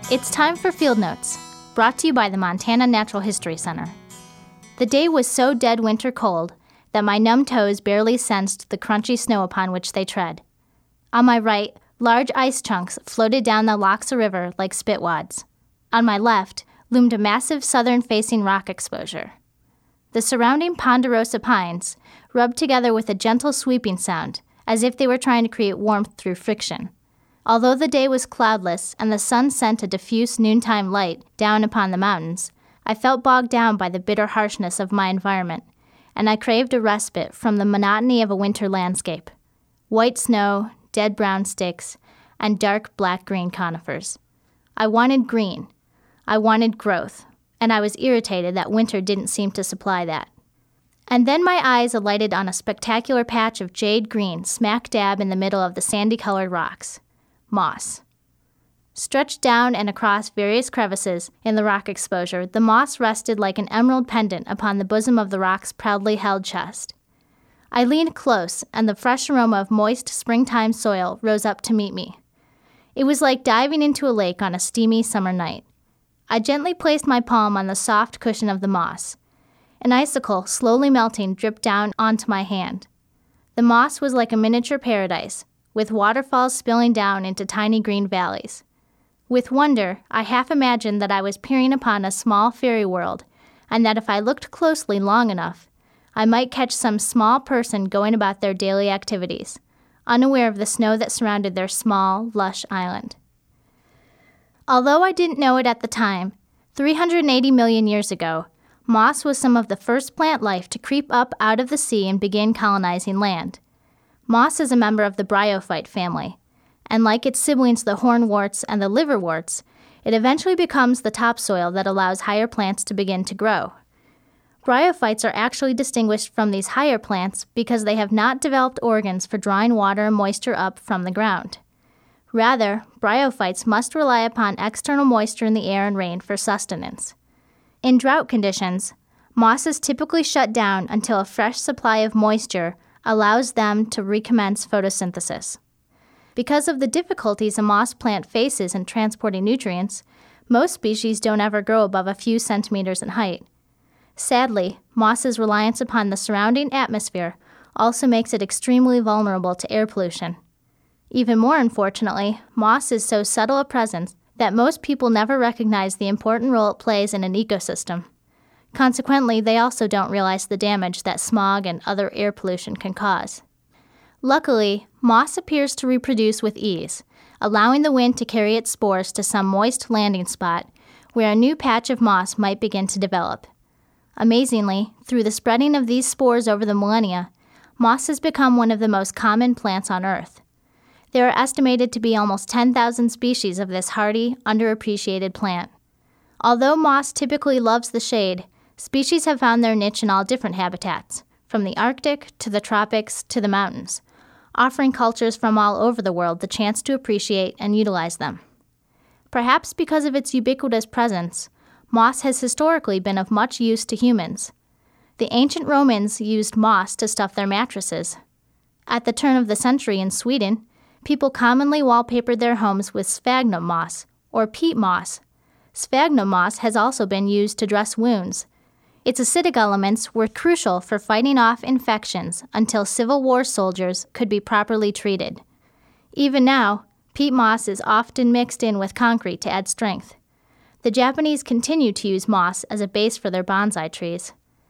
It's time for Field Notes, brought to you by the Montana Natural History Center. The day was so dead winter cold that my numb toes barely sensed the crunchy snow upon which they tread. On my right, large ice chunks floated down the Lochsa River like spitwads. On my left loomed a massive southern-facing rock exposure. The surrounding ponderosa pines rubbed together with a gentle sweeping sound, as if they were trying to create warmth through friction. Although the day was cloudless and the sun sent a diffuse noontime light down upon the mountains, I felt bogged down by the bitter harshness of my environment, and I craved a respite from the monotony of a winter landscape. White snow, dead brown sticks, and dark black-green conifers. I wanted green. I wanted growth, and I was irritated that winter didn't seem to supply that. And then my eyes alighted on a spectacular patch of jade green smack dab in the middle of the sandy-colored rocks. Moss. Stretched down and across various crevices in the rock exposure, the moss rested like an emerald pendant upon the bosom of the rock's proudly held chest. I leaned close, and the fresh aroma of moist springtime soil rose up to meet me. It was like diving into a lake on a steamy summer night. I gently placed my palm on the soft cushion of the moss. An icicle, slowly melting, dripped down onto my hand. The moss was like a miniature paradise, with waterfalls spilling down into tiny green valleys. With wonder, I half imagined that I was peering upon a small fairy world, and that if I looked closely long enough, I might catch some small person going about their daily activities, unaware of the snow that surrounded their small, lush island. Although I didn't know it at the time, 380 million years ago, moss was some of the first plant life to creep up out of the sea and begin colonizing land. Moss is a member of the bryophyte family, and like its siblings the hornworts and the liverworts, it eventually becomes the topsoil that allows higher plants to begin to grow. Bryophytes are actually distinguished from these higher plants because they have not developed organs for drawing water and moisture up from the ground. Rather, bryophytes must rely upon external moisture in the air and rain for sustenance. In drought conditions, moss is typically shut down until a fresh supply of moisture allows them to recommence photosynthesis. Because of the difficulties a moss plant faces in transporting nutrients, most species don't ever grow above a few centimeters in height. Sadly, moss's reliance upon the surrounding atmosphere also makes it extremely vulnerable to air pollution. Even more unfortunately, moss is so subtle a presence that most people never recognize the important role it plays in an ecosystem. Consequently, they also don't realize the damage that smog and other air pollution can cause. Luckily, moss appears to reproduce with ease, allowing the wind to carry its spores to some moist landing spot where a new patch of moss might begin to develop. Amazingly, through the spreading of these spores over the millennia, moss has become one of the most common plants on Earth. There are estimated to be almost 10,000 species of this hardy, underappreciated plant. Although moss typically loves the shade, species have found their niche in all different habitats, from the Arctic to the tropics to the mountains, offering cultures from all over the world the chance to appreciate and utilize them. Perhaps because of its ubiquitous presence, moss has historically been of much use to humans. The ancient Romans used moss to stuff their mattresses. At the turn of the century in Sweden, people commonly wallpapered their homes with sphagnum moss, or peat moss. Sphagnum moss has also been used to dress wounds. Its acidic elements were crucial for fighting off infections until Civil War soldiers could be properly treated. Even now, peat moss is often mixed in with concrete to add strength. The Japanese continue to use moss as a base for their bonsai trees.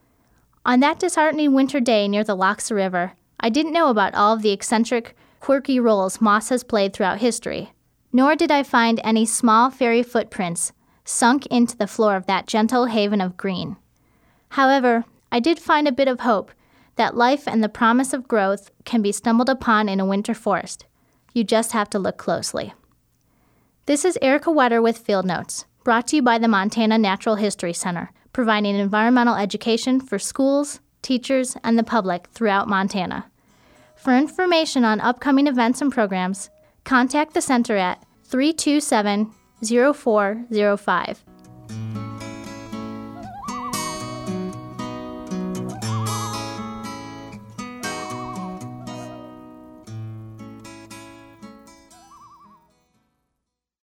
On that disheartening winter day near the Lochsa River, I didn't know about all of the eccentric, quirky roles moss has played throughout history, nor did I find any small fairy footprints sunk into the floor of that gentle haven of green. However, I did find a bit of hope that life and the promise of growth can be stumbled upon in a winter forest. You just have to look closely. This is Erica Wetter with Field Notes, brought to you by the Montana Natural History Center, providing environmental education for schools, teachers, and the public throughout Montana. For information on upcoming events and programs, contact the center at 327-0405.